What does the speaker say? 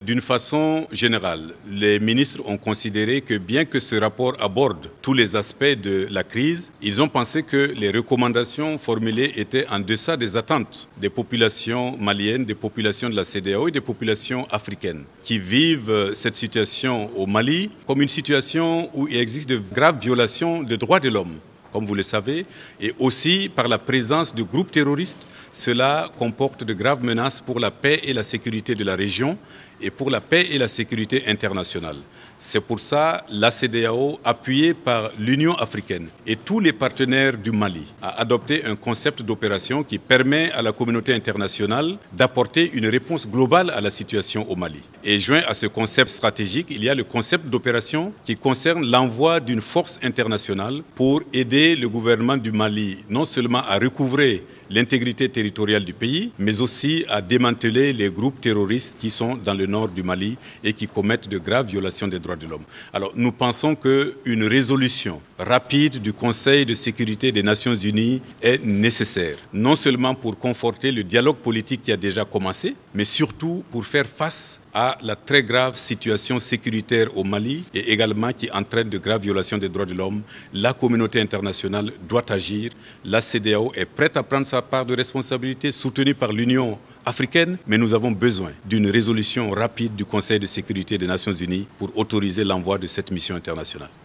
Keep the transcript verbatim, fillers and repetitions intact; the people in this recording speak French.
D'une façon générale, les ministres ont considéré que bien que ce rapport aborde tous les aspects de la crise, ils ont pensé que les recommandations formulées étaient en deçà des attentes des populations maliennes, des populations de la C E D E A O et des populations africaines qui vivent cette situation au Mali comme une situation où il existe de graves violations des droits de l'homme, comme vous le savez, et aussi par la présence de groupes terroristes. Cela comporte de graves menaces pour la paix et la sécurité de la région et pour la paix et la sécurité internationale. C'est pour ça que la C E D E A O, appuyée par l'Union africaine et tous les partenaires du Mali, a adopté un concept d'opération qui permet à la communauté internationale d'apporter une réponse globale à la situation au Mali. Et joint à ce concept stratégique, il y a le concept d'opération qui concerne l'envoi d'une force internationale pour aider le gouvernement du Mali non seulement à recouvrer l'intégrité territoriale du pays, mais aussi à démanteler les groupes terroristes qui sont dans le nord du Mali et qui commettent de graves violations des droits de l'homme. Alors nous pensons qu'une résolution rapide du Conseil de sécurité des Nations Unies est nécessaire, non seulement pour conforter le dialogue politique qui a déjà commencé, mais surtout pour faire face à la très grave situation sécuritaire au Mali et également qui entraîne de graves violations des droits de l'homme. La communauté internationale doit agir. La C E D E A O est prête à prendre sa part de responsabilité, soutenue par l'Union africaine, mais nous avons besoin d'une résolution rapide du Conseil de sécurité des Nations Unies pour autoriser l'envoi de cette mission internationale.